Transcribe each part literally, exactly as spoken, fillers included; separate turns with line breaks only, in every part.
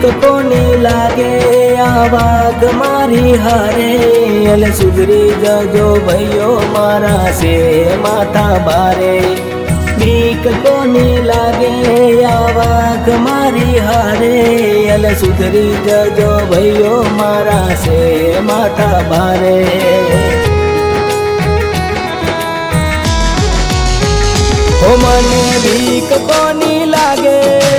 कोनी लागे आवाग मारी हारे अल सुधरी जजो भैयो मारा से माथा भारे। भीख कोनी लागे आवाग मारी हारे अल सुधरी जजो भैयो मारा से माथा भारे। ओ मने भीख कोनी लागे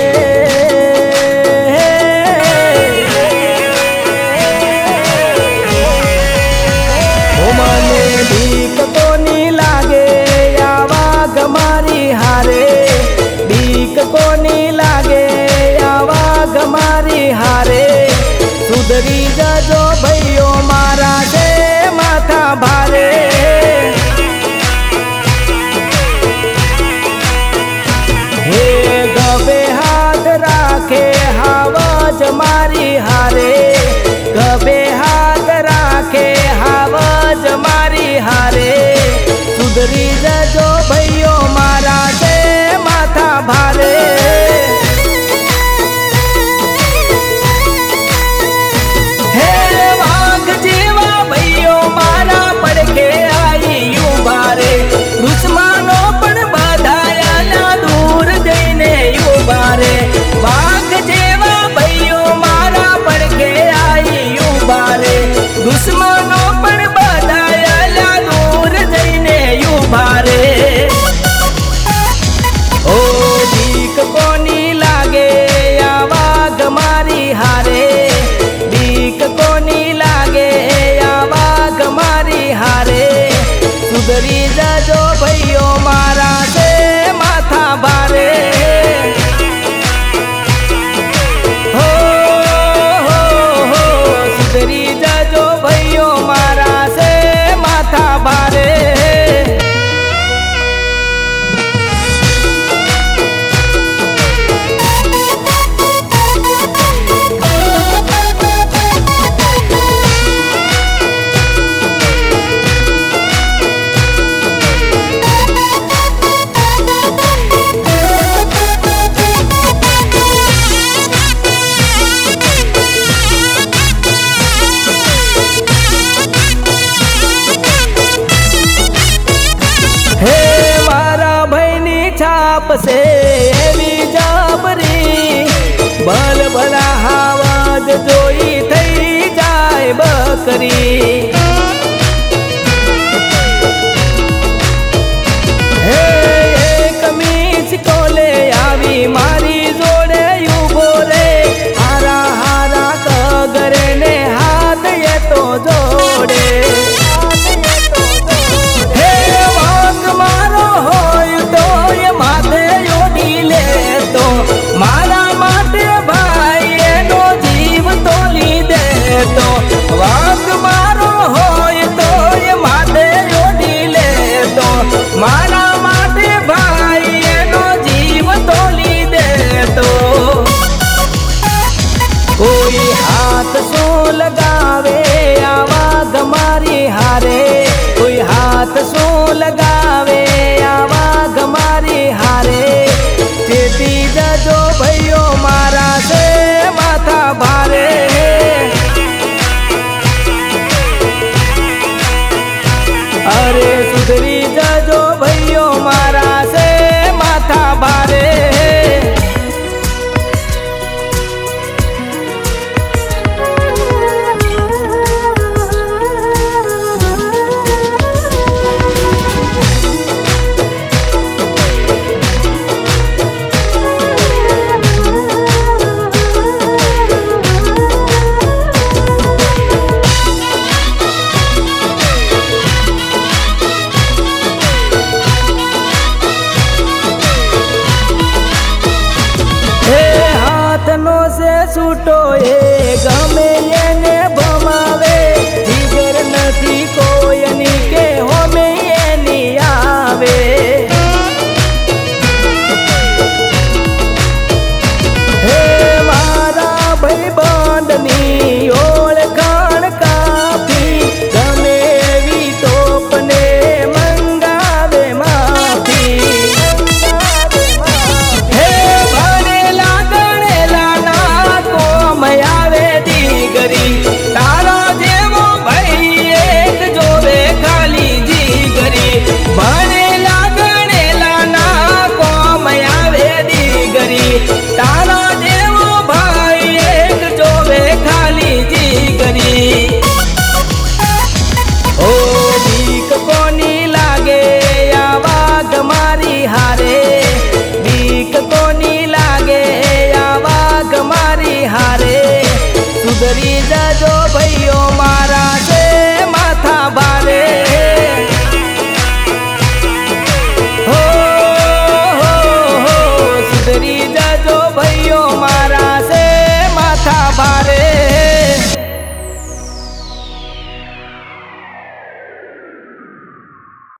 ओ मने भीख कोनी लागे आवाग मारी हारे। भीख कोनी लागे आवाग मारी हारे सुधरी जजो भैयो मारा से माथा भारे। गबे हाथ राखे हावज मारी हारे। गबे हाथ राखे हावज मारी हारे सुधरी जजो भैयो मारा से माथा भारे। हे वाघ जेवा भैयो मारा पड़के आई यूं भारे। दुश्मनों पर बधाया ना दूर जईने यूं भारे। वाघ जेवा भैयो मारा पड़के आई यूं भारे। दुश्मनों पर बधाया ना दूर जईने यूं भारे। ओ भीख कोनी लागे आवाग मारी हारे। भीख कोनी लागे आवाग मारी हारे सुधरी जजो भैयो मारा से माथा भारे। हो हो हो सुधरी जजो भैयो मारा से माथा भारे। हे मारा भैनी छाप से एवी जाबरी भल भला आवाज जोई थई जाए बकरी। हे एक मीच कोले आवी मारी जोड़े यू बोले हारा हारा कगरे ने हाथ ये तो जोड़े। मारो हो तो ये माथे यो જજો ભાઈઓ મારા।